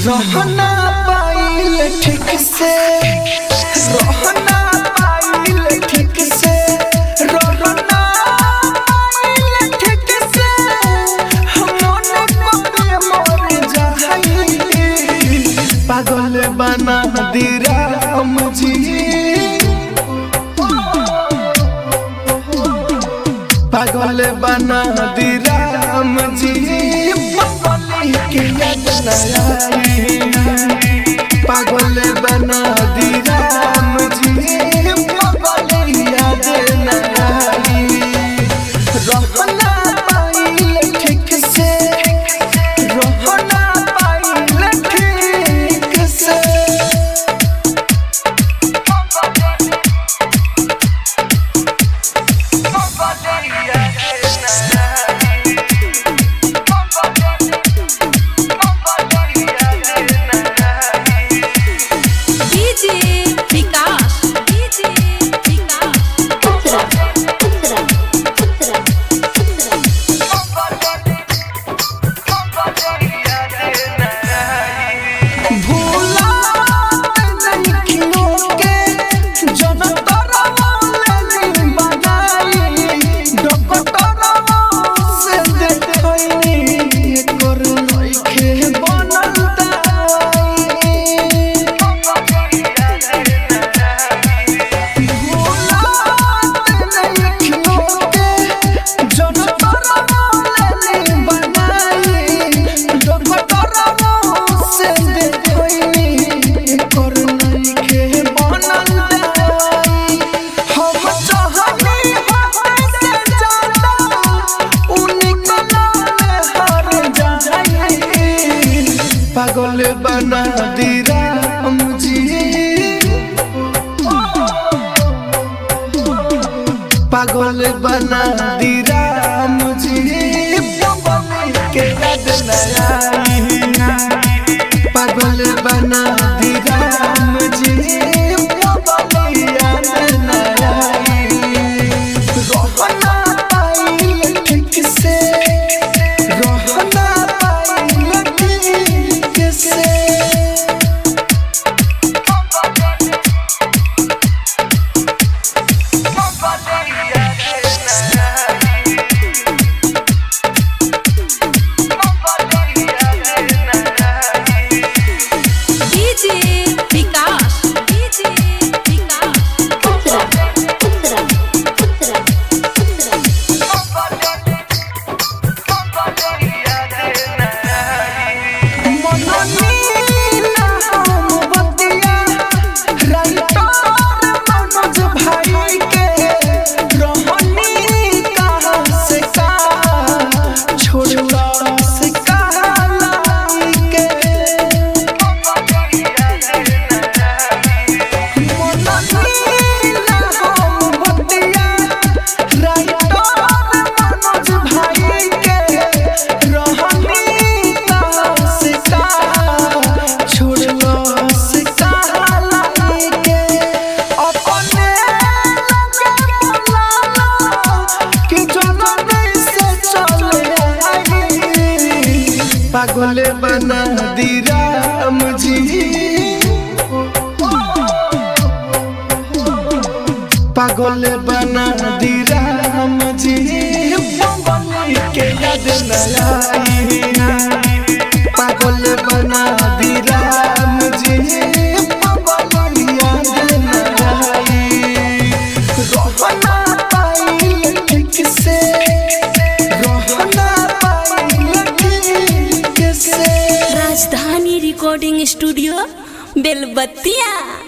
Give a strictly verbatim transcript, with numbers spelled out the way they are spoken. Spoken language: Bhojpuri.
रहना पाइल ठीक से रहना पाइल ठीक से रहना पाइल ठीक से मन पे मर जाई पागल बना दी राम जी पागल बना दी राम जी के याद न आई पागल बना दी राम जी पागल याद न आई रहना पाइल ठीक से रहना पाइल ठीक से पागल बना दी राम जी पागल बना दी राम जी के याद न आई पागल बना दी राम जी पागल याद न आई रहना पाइल ठीक से रहना पाइल ठीक से पागल बना दी राम जी पागल बना दी राम जी के याद न आई पागल बना दी राम जी पागल याद न आई रहना पाइल ठीक से रहना राजधानी रिकॉर्डिंग स्टूडियो बेलबत्तिया।